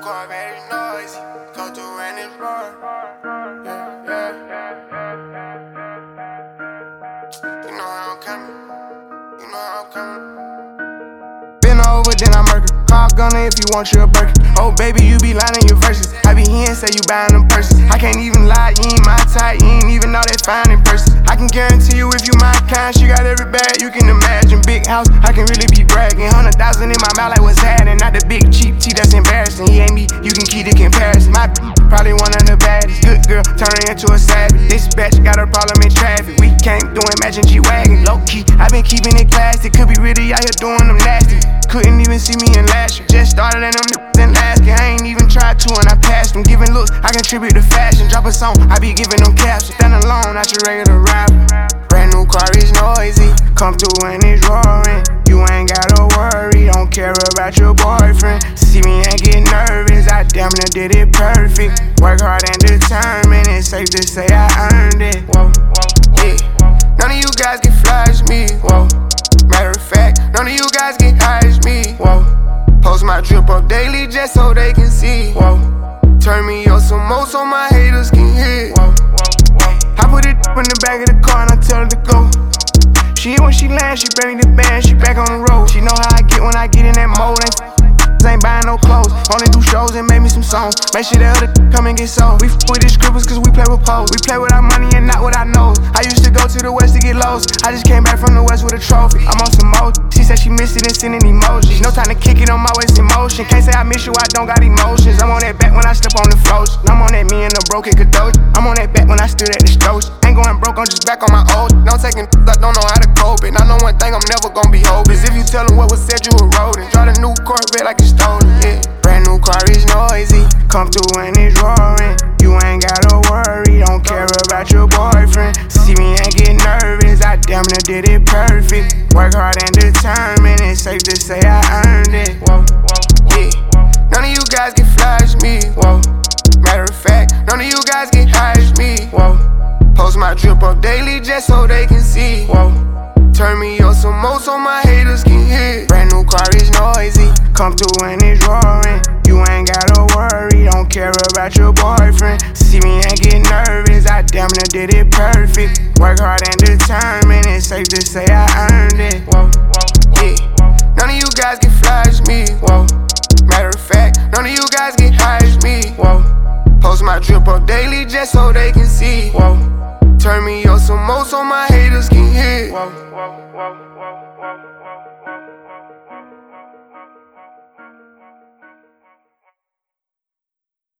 car very noisy. Come through and it's roar. Yeah, yeah. You know how I'm coming. You know how I'm coming. Been over, then I murder. Call gunner if you want you a burger. Oh baby, you be lying in your verses. I be here and say you buying them purses. I can't even lie, you ain't my type. You ain't even know that fine in person. I can guarantee you if you my kind, she got every bag you can imagine. Big house, I can really be bragging. 100,000 in my mouth like what's happening. Not the big cheap tea that's embarrassing. He ain't me, you can keep the comparison. My probably one of the baddest. Good girl, turning into a savage. This bitch got a problem in traffic. We came doing Imagine G-Wagon. Low key, I been keeping it classy. Could be really out here doing them nasty. Couldn't even see me in last year. Just started in them in last year. I ain't even tried to and I passed them. Giving looks, I contribute to fashion. Drop a song, I be giving them captions. Stand alone, not your regular rapper. Brand new car is noisy. Come through and it's roaring. You ain't gotta worry, don't care about your boyfriend. See me and get nervous, I damn near did it perfect. Work hard and determined, it's safe to say I earned it. Whoa, yeah. None of you guys get fly as me. Whoa. Matter of fact, none of you guys get high as me. Whoa. Post my drip up daily just so they can see. Whoa. Turn me up some more so my haters can hear. Whoa. I put it in the back of the car and I tell her to go. She when she lands, she bring me the band, she back on the road. She know how I get when I get in that mode. Ain't buying no clothes, only do shows and make me some songs. Make sure the other come and get sold. We with the scribbles cause we play with pose. We play with our money and not with our nose. I used to go to the west to get lows. I just came back from the west with a trophy. I'm on some mode. She said she missed it and sending emojis. No time to kick it on my waist in motion. Can't say I miss you, I don't got emotions. I'm on that back when I step on the floats. I'm on that me and the broken Kadosh. I'm on that back when I stood at the stores. Ain't going broke, I'm just back on my old. No taking I don't know how to cope it. I know one thing I'm never gonna be hopeless. If you tell them what was said, you a rodent. Drive a new Corvette like it's stolen, yeah. Brand new car is noisy. Come through and it's roaring. You ain't gotta worry, don't care about your boyfriend. See me and get nervous, I damn near did it perfect. Work hard and determined, it's safe to say I earned it. Whoa, yeah. None of you guys get fly as me. Whoa. Matter of fact, none of you guys get high as me. Whoa. Post my drip up daily just so they can see. Whoa. Turn me up some more so my haters can hear. Brand new car is noisy. Come through and it's roaring. You ain't gotta worry, don't care about your boyfriend. See me and get nervous, I damn near did it perfect. Work hard and determined.